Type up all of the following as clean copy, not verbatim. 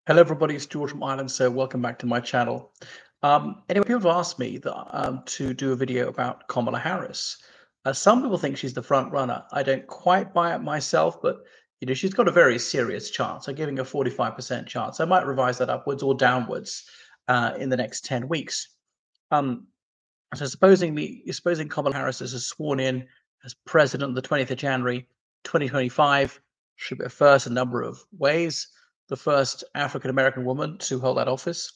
Hello, everybody. It's George from Ireland. So, welcome back to my channel. Anyway, people have asked me to do a video about Kamala Harris. Some people think she's the front runner. I don't quite buy it myself, but she's got a very serious chance. I'm giving a 45% chance. I might revise that upwards or downwards in the next 10 weeks. Um, so, supposing Kamala Harris is sworn in as president on the 20th of January, 2025, should be first a number of ways. The first African American woman to hold that office,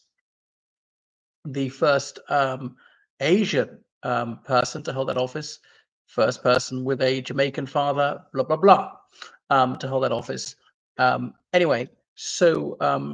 the first Asian person to hold that office, first person with a Jamaican father, blah, blah, blah, to hold that office. Anyway, so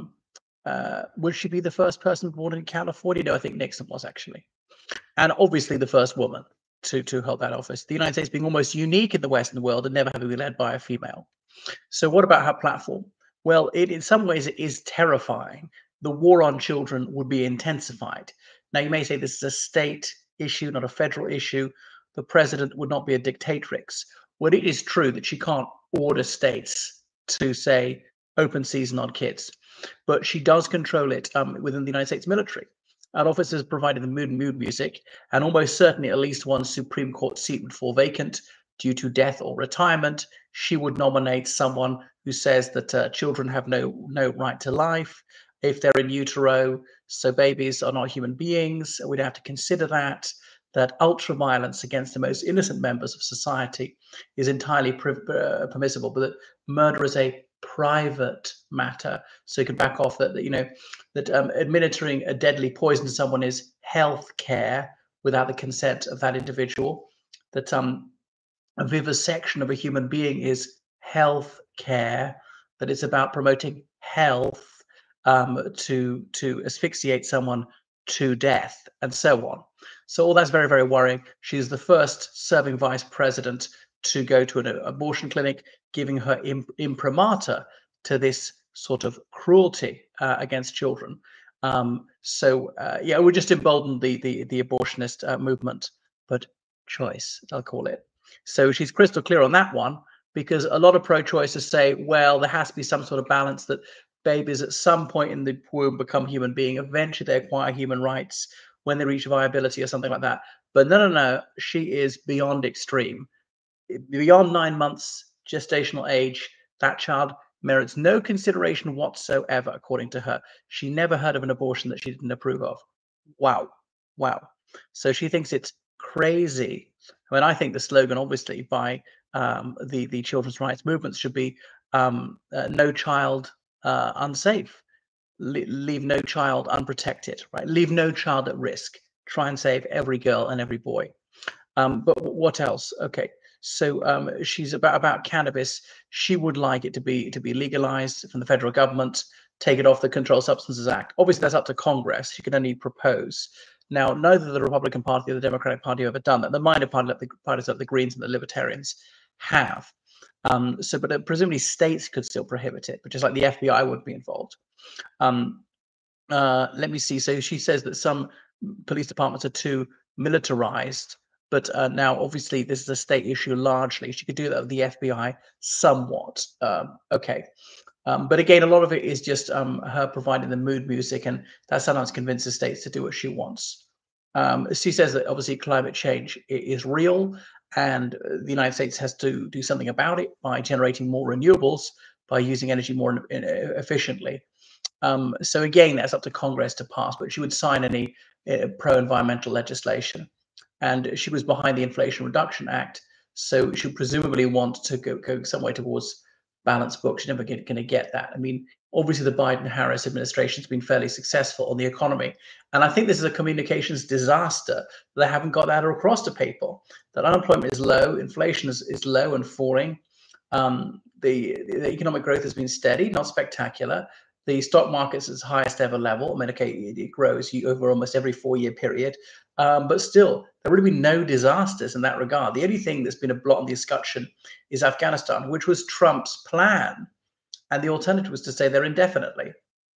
will she be the first person born in California? No, I think Nixon was actually. And obviously the first woman to hold that office. The United States being almost unique in the Western world and never having been led by a female. So what about her platform? Well, in some ways it is terrifying. The war on children would be intensified. Now you may say this is a state issue, not a federal issue. The president would not be a dictatrix. Well, it is true that she can't order states to say open season on kids, but she does control it within the United States military. And officers provided the mood music, and almost certainly at least one Supreme Court seat would fall vacant due to death or retirement. She would nominate someone who says that children have no right to life if they're in utero. So babies are not human beings. We'd have to consider that ultra violence against the most innocent members of society is entirely permissible, but that murder is a private matter. So you can back off that administering a deadly poison to someone is health care without the consent of that individual. That a vivisection of a human being is health care, that it's about promoting health to asphyxiate someone to death, and so on. So all that's very, very worrying. She's the first serving vice president to go to an abortion clinic, giving her imprimatur to this sort of cruelty against children. Yeah, we just emboldened the abortionist movement, but choice, I'll call it. So she's crystal clear on that one, because a lot of pro-choicers say, well, there has to be some sort of balance, that babies at some point in the womb become human being. Eventually they acquire human rights when they reach viability or something like that. But no. She is beyond extreme. Beyond 9 months gestational age, that child merits no consideration whatsoever, according to her. She never heard of an abortion that she didn't approve of. Wow. Wow. So she thinks it's crazy. I mean, I think the slogan, obviously, by the children's rights movements should be no child unsafe. Leave no child unprotected, right? Leave no child at risk. Try and save every girl and every boy. But what else? Okay, so she's about cannabis. She would like it to be legalized from the federal government, take it off the Controlled Substances Act. Obviously, that's up to Congress. She can only propose. Now, neither the Republican Party or the Democratic Party have ever done that. The minor parties like the Greens and the Libertarians have. But presumably states could still prohibit it, but just like the FBI would be involved. Let me see. So she says that some police departments are too militarized, but now obviously this is a state issue largely. She could do that with the FBI somewhat. Okay. But again, a lot of it is just her providing the mood music, and that sometimes convinces states to do what she wants. She says that obviously climate change is real, and the United States has to do something about it by generating more renewables, by using energy more efficiently. So again, that's up to Congress to pass, but she would sign any pro-environmental legislation. And she was behind the Inflation Reduction Act, so she presumably want to go some way towards balanced books. She's never going to get that. I mean, obviously the Biden-Harris administration has been fairly successful on the economy, and I think this is a communications disaster. They haven't got that across to people, that unemployment is low, inflation is low and falling. The economic growth has been steady, not spectacular. The stock market's its highest ever level. I mean, okay, it grows over almost every 4-year period, but still, there would have been no disasters in that regard. The only thing that's been a blot on the escutcheon is Afghanistan, which was Trump's plan, and the alternative was to stay there indefinitely.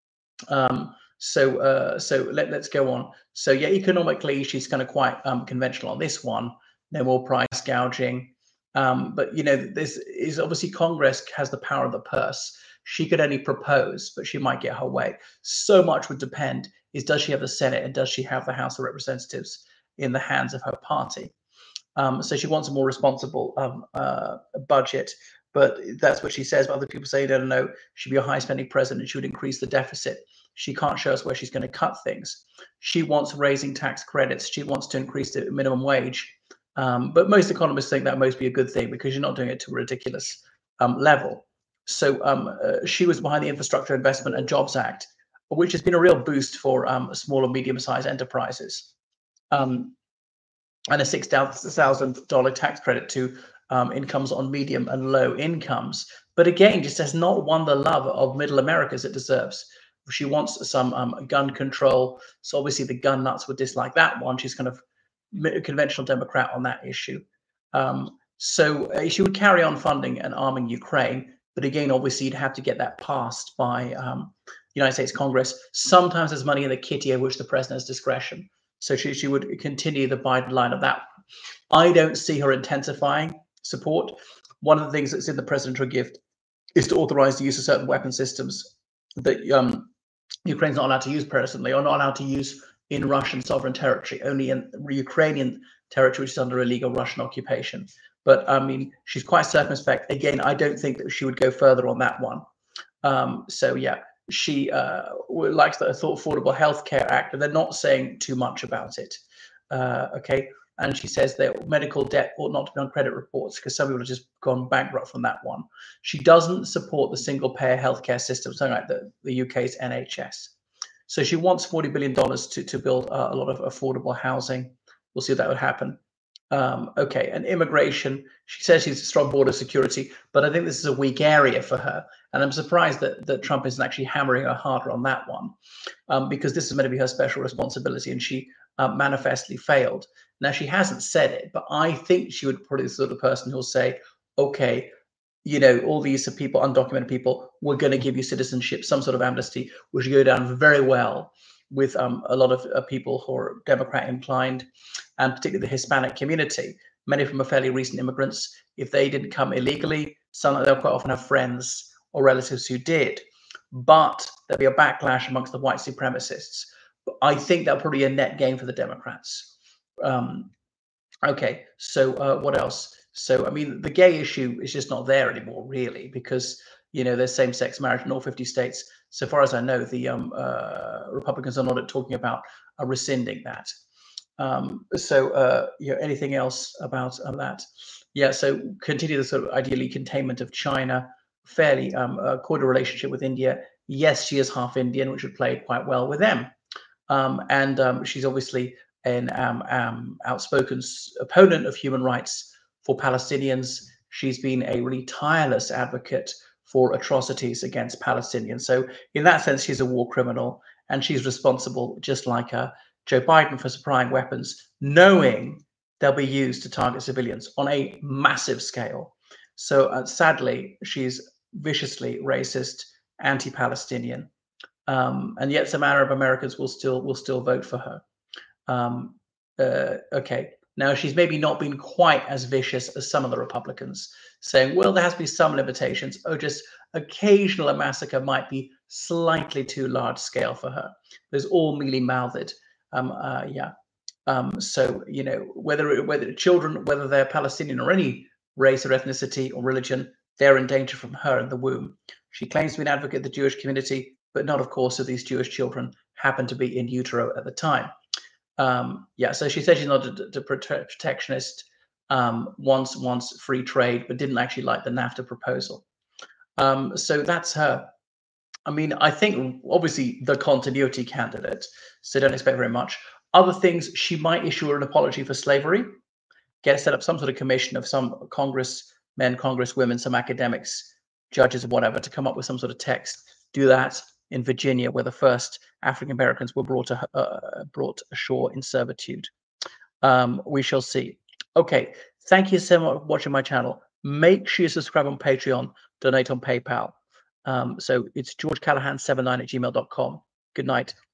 So let's go on. So yeah, economically, she's kind of quite conventional on this one. No more price gouging. But this is obviously Congress has the power of the purse. She could only propose, but she might get her way. So much would depend: is does she have the Senate and does she have the House of Representatives in the hands of her party? So she wants a more responsible budget, but that's what she says. But other people say, no, she'd be a high spending president. She would increase the deficit. She can't show us where she's going to cut things. She wants raising tax credits. She wants to increase the minimum wage. But most economists think that must be a good thing because you're not doing it to a ridiculous level. So she was behind the Infrastructure Investment and Jobs Act, which has been a real boost for small and medium-sized enterprises. And a $6,000 tax credit to incomes on medium and low incomes. But again, just has not won the love of middle America as it deserves. She wants some gun control. So obviously the gun nuts would dislike that one. She's kind of a conventional Democrat on that issue. So she would carry on funding and arming Ukraine. But again, obviously you'd have to get that passed by United States Congress. Sometimes there's money in the kitty over which the president has discretion. So she would continue the Biden line of that. I don't see her intensifying support. One of the things that's in the presidential gift is to authorize the use of certain weapon systems that Ukraine's not allowed to use presently, or not allowed to use in Russian sovereign territory, only in Ukrainian territory, which is under illegal Russian occupation. But I mean, she's quite circumspect. Again, I don't think that she would go further on that one. So yeah. She likes the Affordable Health Care Act, and they're not saying too much about it. Okay, and she says that medical debt ought not to be on credit reports because some people have just gone bankrupt from that one. She doesn't support the single-payer healthcare system, something like the UK's NHS. So she wants $40 billion to build a lot of affordable housing. We'll see if that would happen. Okay, and immigration, she says she's a strong border security, but I think this is a weak area for her. And I'm surprised that Trump isn't actually hammering her harder on that one, because this is meant to be her special responsibility, and she manifestly failed. Now, she hasn't said it, but I think she would probably be the sort of person who'll say, okay, all these people, undocumented people, we're going to give you citizenship, some sort of amnesty, which would go down very well with a lot of people who are Democrat inclined, and particularly the Hispanic community. Many of them are fairly recent immigrants. If they didn't come illegally, they'll quite often have friends or relatives who did. But there'll be a backlash amongst the white supremacists. I think that'll probably be a net gain for the Democrats. Okay, so what else? So, I mean, the gay issue is just not there anymore, really, because, there's same-sex marriage in all 50 states. So far as I know, the Republicans are not talking about rescinding that. Anything else about that? Yeah, so continue the sort of ideally containment of China, fairly cordial relationship with India. Yes, she is half Indian, which would play quite well with them. She's obviously an outspoken opponent of human rights for Palestinians. She's been a really tireless advocate for atrocities against Palestinians. So in that sense, she's a war criminal, and she's responsible, just like Joe Biden, for supplying weapons, knowing they'll be used to target civilians on a massive scale. So sadly, she's viciously racist, anti-Palestinian, and yet some Arab Americans will still vote for her. Okay. Now, she's maybe not been quite as vicious as some of the Republicans, saying, well, there has to be some limitations. Oh, just occasional a massacre might be slightly too large scale for her. There's all mealy-mouthed. So, whether children, whether they're Palestinian or any race or ethnicity or religion, they're in danger from her in the womb. She claims to be an advocate of the Jewish community, but not, of course, if these Jewish children happen to be in utero at the time. So she said she's not a protectionist, wants free trade, but didn't actually like the NAFTA proposal. So that's her. I mean, I think obviously the continuity candidate, so don't expect very much. Other things, she might issue an apology for slavery, set up some sort of commission of some congressmen, congresswomen, some academics, judges, or whatever, to come up with some sort of text. Do that in Virginia, where the first African Americans were brought ashore in servitude. We shall see. Okay, thank you so much for watching my channel. Make sure you subscribe on Patreon, donate on PayPal. So it's georgecallahan79@gmail.com. Good night.